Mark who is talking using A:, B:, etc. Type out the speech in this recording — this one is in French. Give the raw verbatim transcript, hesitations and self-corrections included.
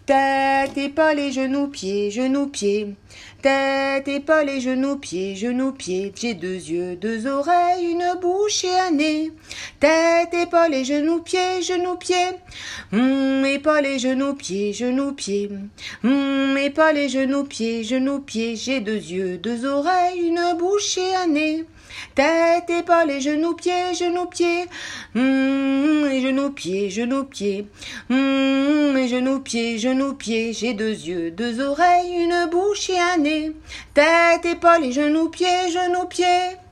A: Tête, épaules et genoux, pieds, genoux, pieds. Tête, épaules et genoux, pieds, genoux, pieds. J'ai deux yeux, deux oreilles, une bouche et un nez. Tête, épaules et genoux, pieds, genoux, pieds. Hum, épaules et genoux, pieds, genoux, pieds. Hum, épaules et genoux, pieds, genoux, pieds. J'ai deux yeux, deux oreilles, une bouche et un nez. Tête, épaules et genoux, pieds, genoux, pieds. Hum, et genoux, pieds, genoux, pieds. Hum, et genoux, pieds, genoux, pieds. J'ai deux yeux, deux oreilles, une bouche et un nez. Tête, épaules et genoux, pieds, genoux, pieds.